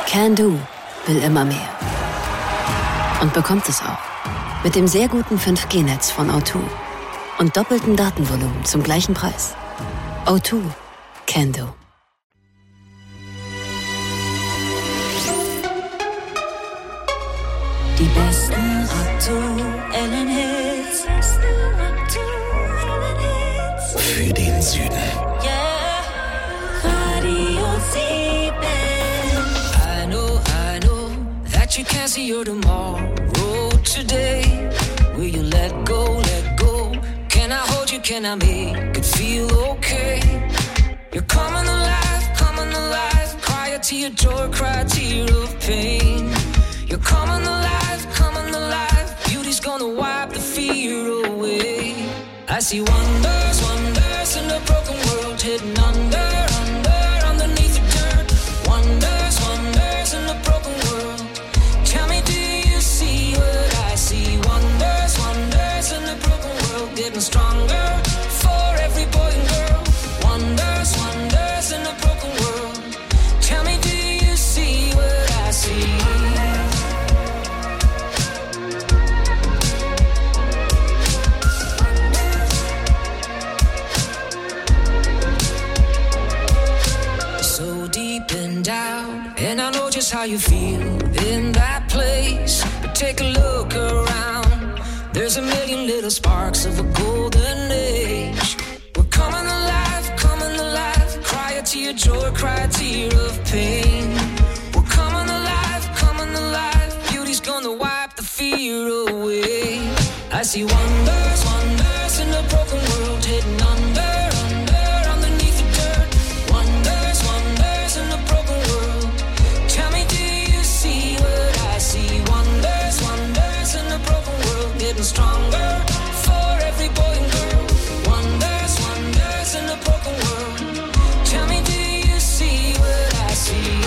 Can Do will immer mehr. Und bekommt es auch. Mit dem sehr guten 5G-Netz von O2 und doppeltem Datenvolumen zum gleichen Preis. O2 Can Do. Die besten aktuellen Hits. Für den Süden. Yeah. Radio 7. I know that you can't see your tomorrow today. Will you let go? Can I hold you? Can I make it feel okay? You're coming alive. Cry a tear, joy, cry a tear of pain. You're coming alive. Beauty's gonna wipe the fear away. I see wonders in a broken world, hidden under, underneath the dirt. Wonders in a broken world. Tell me, do you see what I see? Wonders in a broken world, getting stronger for every boy and girl. Wonders in a broken world. Tell me, do you see what I see? And I know just how you feel in that place. But take a look around. There's a million little sparks of a golden age. We're coming alive. Cry a tear, joy, cry a tear of pain. We're coming alive. Beauty's gonna wipe the fear away. I see wonders in a broken world, hidden under, underneath the dirt. Wonders in a broken world. Tell me, do you see what I see? Wonders in a broken world, getting stronger for every boy and girl. Wonders in a broken world. Tell me, do you see what I see?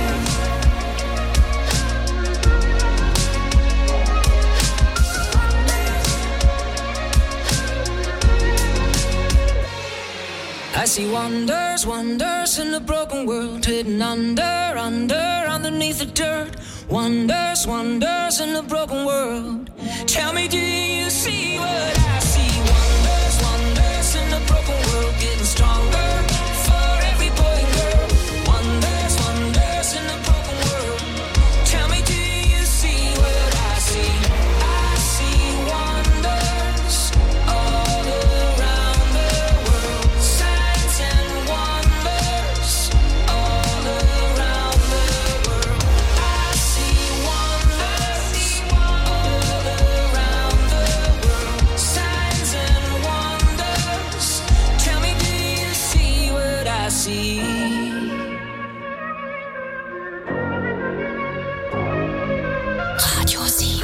I see wonders in a broken world, hidden under, underneath the dirt. Wonders in a broken world. Tell me, do you see what I see? Wonders in a broken world, getting stronger for every boy and girl. Wonders in a broken world. Tell me, do you see what I see? I see wonders all around the world. Signs and wonders all around the world. I see wonders all around the world. Signs and wonders. Tell me, do you see what I see? Radio 7.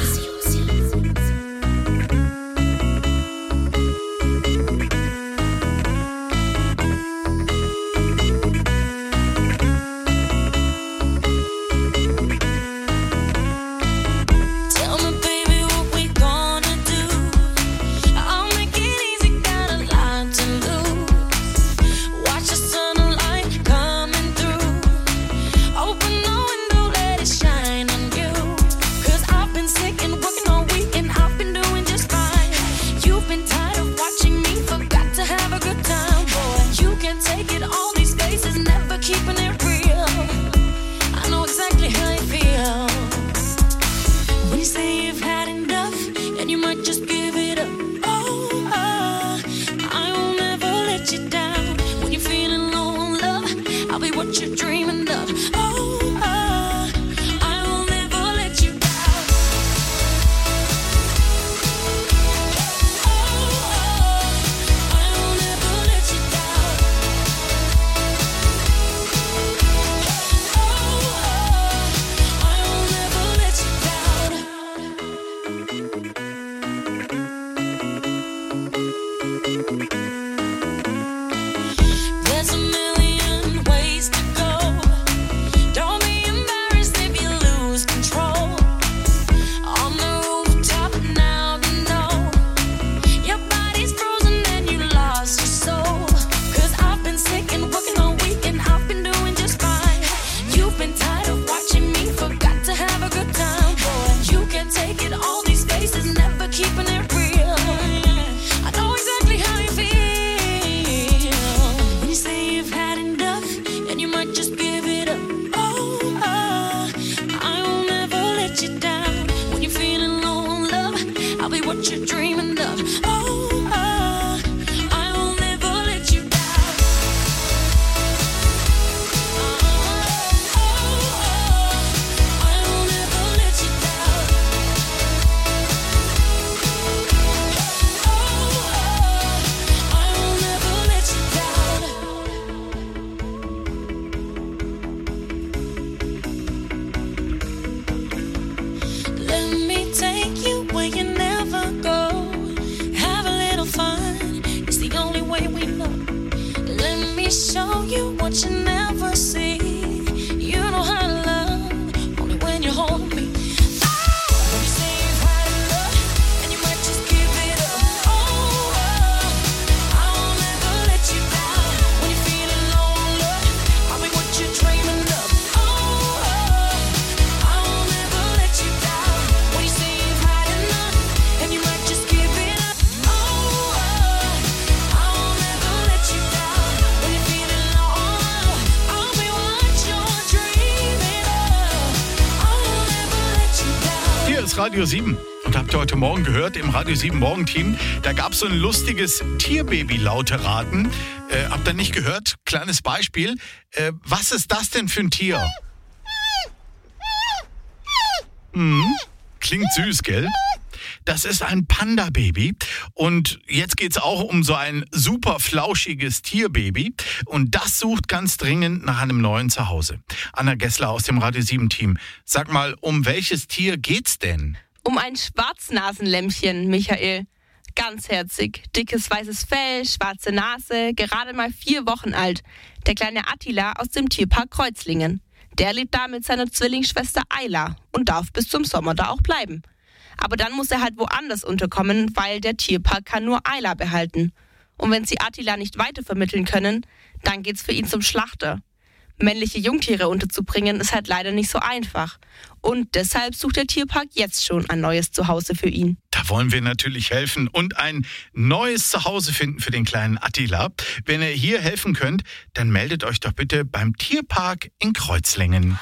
Tell me, baby, what we gonna do? I'll make it easy, got a lot to lose. Watch the sunlight coming through. Open the window, let it shine on you. 'Cause I've been sick and working all week and I've been doing just fine. You've been tired of watching me, forgot to have a good time, boy. You can take it all these days, is never keeping it real. I know exactly how you feel. When you say you've had enough and you might just give it up. I will never let you down. When you're feeling low on love, I'll be what you're dreaming of. I will never let you down. I will never let you down. I will never let you down. There's a million ways to go. ist Radio 7. Und habt ihr heute Morgen gehört, im Radio 7 Morgenteam, da gab es so ein lustiges Tierbaby-Laute-Raten. Habt ihr nicht gehört? Kleines Beispiel. Was ist das denn für ein Tier? Klingt süß, gell? Das ist ein Panda-Baby und jetzt geht's auch um so ein super flauschiges Tierbaby und das sucht ganz dringend nach einem neuen Zuhause. Anna Gessler aus dem Radio 7-Team. Sag mal, um welches Tier geht's denn? Um ein Schwarznasenlämmchen, Michael. Ganz herzig, dickes weißes Fell, schwarze Nase, gerade mal 4 Wochen alt. Der kleine Attila aus dem Tierpark Kreuzlingen. Der lebt da mit seiner Zwillingsschwester Ayla und darf bis zum Sommer da auch bleiben. Aber dann muss er halt woanders unterkommen, weil der Tierpark kann nur Ayla behalten. Und wenn sie Attila nicht weitervermitteln können, dann geht's für ihn zum Schlachter. Männliche Jungtiere unterzubringen ist halt leider nicht so einfach. Und deshalb sucht der Tierpark jetzt schon ein neues Zuhause für ihn. Da wollen wir natürlich helfen und ein neues Zuhause finden für den kleinen Attila. Wenn ihr hier helfen könnt, dann meldet euch doch bitte beim Tierpark in Kreuzlingen.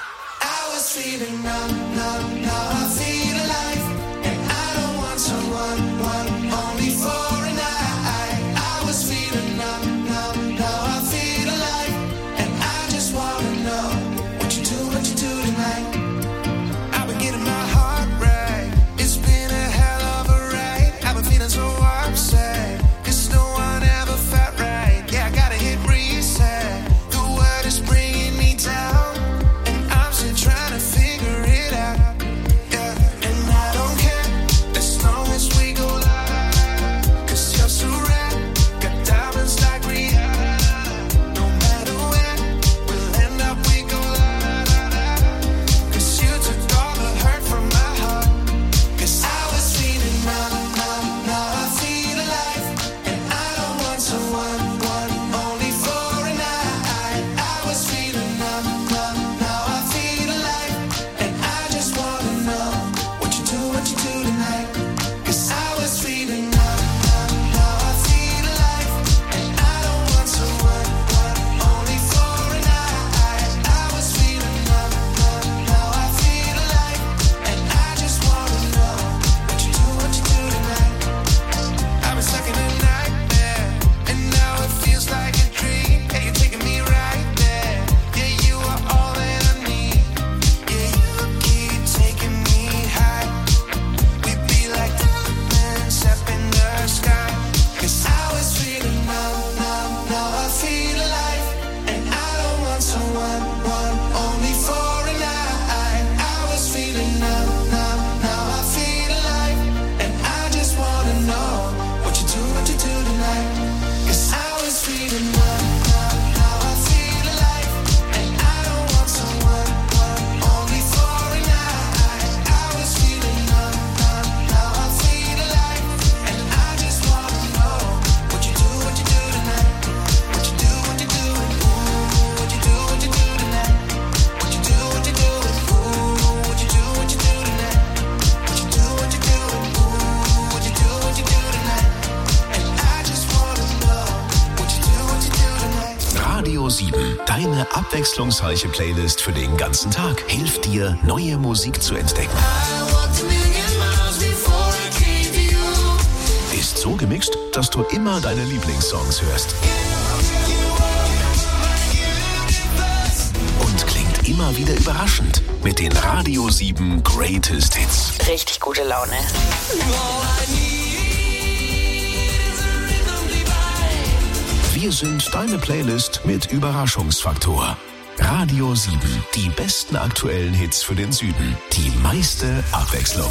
Radio 7, deine abwechslungsreiche Playlist für den ganzen Tag, hilft dir, neue Musik zu entdecken. Ist so gemixt, dass du immer deine Lieblingssongs hörst. Und klingt immer wieder überraschend mit den Radio 7 Greatest Hits. Richtig gute Laune. Wir sind deine Playlist mit Überraschungsfaktor. Radio 7, die besten aktuellen Hits für den Süden. Die meiste Abwechslung.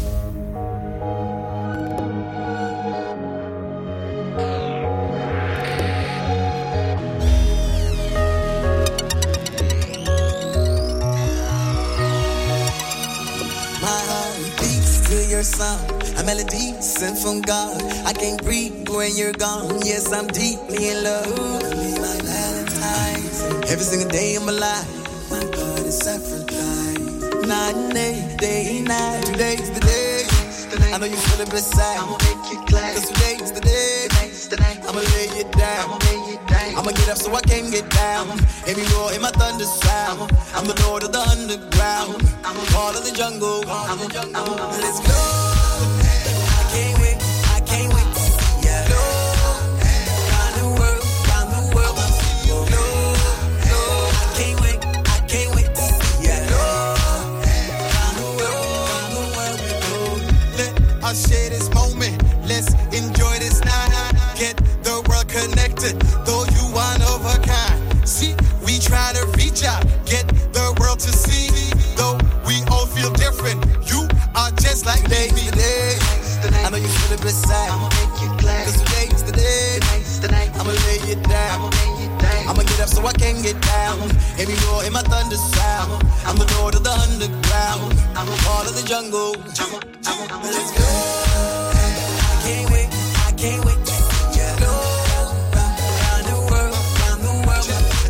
Song, a melody sent from God. I can't breathe when you're gone. Yes, I'm deeply in love. Be my Valentine's. Every single day of my life, my God is sacrifice. Night and day and night. Today's the day. I know you feel it beside. I'ma make you glad. 'Cause today's the day. I'ma lay it down. I'ma get up so I can get down. Hear me roar in my thunder sound. I'm the lord of the underground. Part of the jungle. Let's go. I can't wait. I can't wait to see ya. Round the world, round the world. No, I can't wait. I can't wait to see ya. Round the world we go. Let us share this moment. Let's enjoy this night. Get the world connected. Though you one of a kind. See, we try to reach out. Get the world to see. Though we all feel different. You are just like baby today. I know you feel a bit sad. I'ma make you glad. Cause today's the day. I'ma lay it down. I'ma get up so I can get down. Hear me roar in my thunder sound. I'm the lord of the underground. I'm a part of the jungle. Let's go. I can't wait. I can't wait to see ya. Round the world, round the world.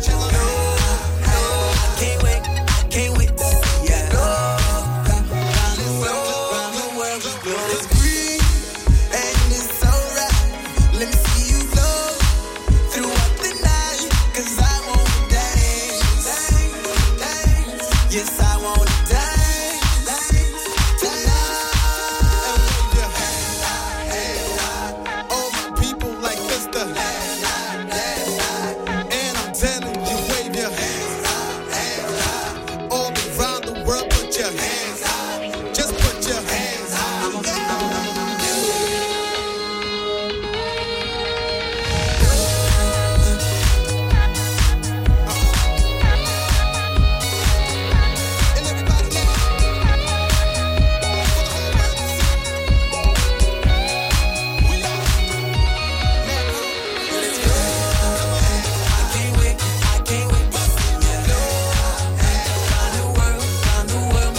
I can't wait. I can't wait to see ya. Round the world we go. Let's breathe, and it's alright. Let me see you flow throughout the night. 'Cause I wanna dance. Yes, I wanna dance tonight. All my people like Mr. And I'm telling you, wave your hands. All around the world, put your hands up. Just put your hands up. And everybody now. We are. Let's go. I can't wait. I can't wait to see ya. Round the world, round the world.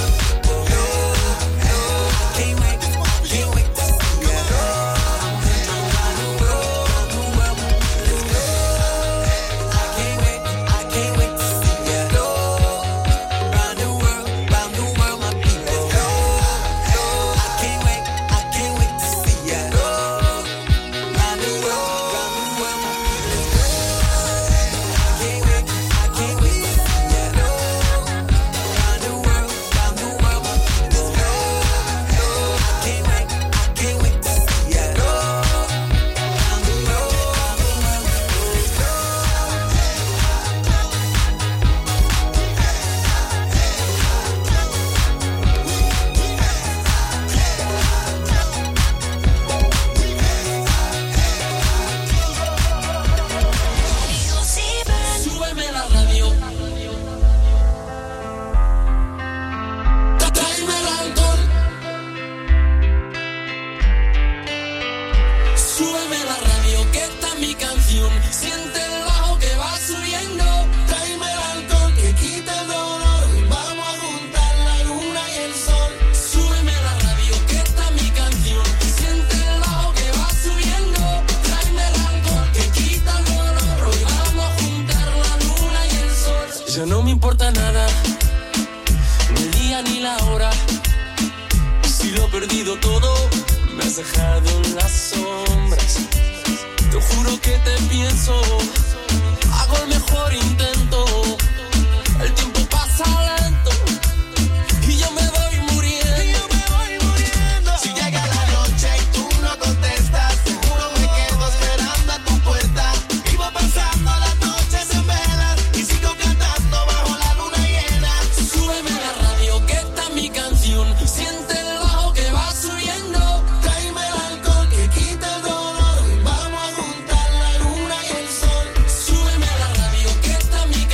I can't wait. I can't wait to see ya. Round the world, round the world. Let's go. I can't wait. I can't wait to see ya. Round the world, my people. I can't wait. I can't wait to see ya. Round the world, my people. I can't wait. I can't wait to see ya. Round the world, my people. I can't wait. I can't wait to see ya. Round the Súbeme la radio. Tráeme el alcohol. Súbeme la radio, que esta es mi canción. Siente el bajo que va subiendo. Tráeme el alcohol que quita el dolor. Vamos a juntar la luna y el sol. Súbeme la radio, que esta es mi canción. Siente el bajo que va subiendo. Tráeme el alcohol que quita el dolor. Hoy vamos a juntar la luna y el sol. Ya no me importa nada, ni el día ni la hora. Si lo he perdido todo, me has dejado en las sombras. Te juro que te pienso, hago el mejor intento. El tiempo pasa lento y yo me voy muriendo. Si llega la noche y tú no contestas, seguro me quedo esperando a tu puerta. Vivo pasando las noches en velas y sigo cantando bajo la luna llena. Súbeme la radio, que esta es mi canción. Siente el bajo que va subiendo. Tráeme el alcohol que quita el dolor. Vamos a juntar la luna y el sol. Súbeme la radio, que esta es mi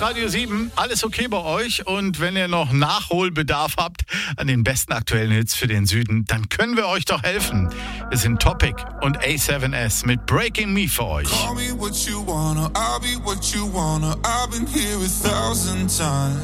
Radio 7, alles okay bei euch? Und wenn ihr noch Nachholbedarf habt an den besten aktuellen Hits für den Süden, dann können wir euch doch helfen. Wir sind Topic und A7S mit Breaking Me für euch. Call me what you wanna, I'll be what you wanna. I've been here 1,000 times.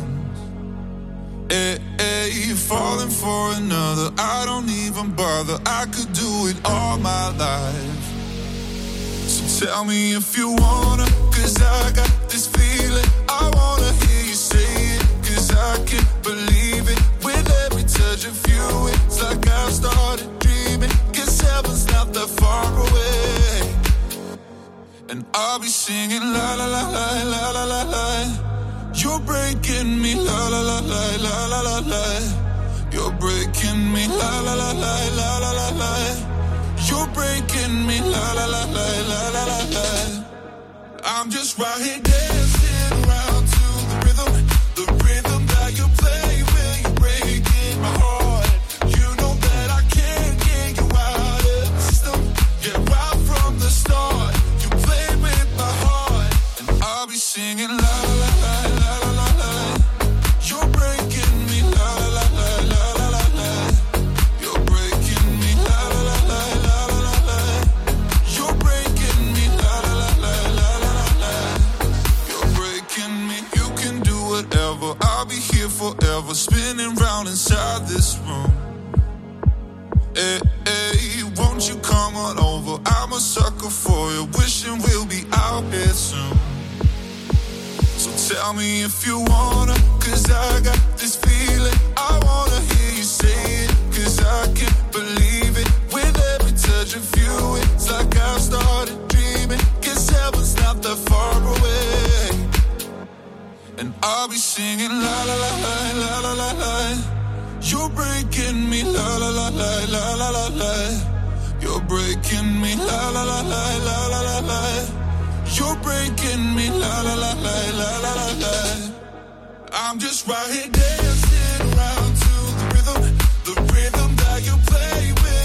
You're falling for another, I don't even bother. I could do it all my life. So tell me if you wanna, cause I got this feeling. I wanna hear you say it, cause I can't believe it. With every touch of you, it's like I've started dreaming. Cause heaven's not that far away. And I'll be singing la la la la la la la la. You're breaking me la la la la la la la la. You're breaking me la la la la la la la la. You're breaking me, la la la la la la la la. I'm just right here dancing around to the rhythm that you play when you're breaking my heart. You know that I can't get you out of the system. Yeah, right from the start, you play with my heart, and I'll be singing la la la la la la la. You're breaking me, la la la la la la la. You're breaking me, la la la la. I'll be here forever, spinning round inside this room. Hey, won't you come on over? I'm a sucker for you, wishing we'll be out here soon. So tell me if you wanna, cause I got this feeling. I wanna hear you say it, cause I can't believe it. With every touch of you, it's like I've started dreaming. Cause heaven's not that far away. And I'll be singing la la la la la la la la. You're breaking me la la la la la la la la. You're breaking me la la la la la la la la. You're breaking me la la la la la la la la. I'm just right here dancing around to the rhythm that you play with.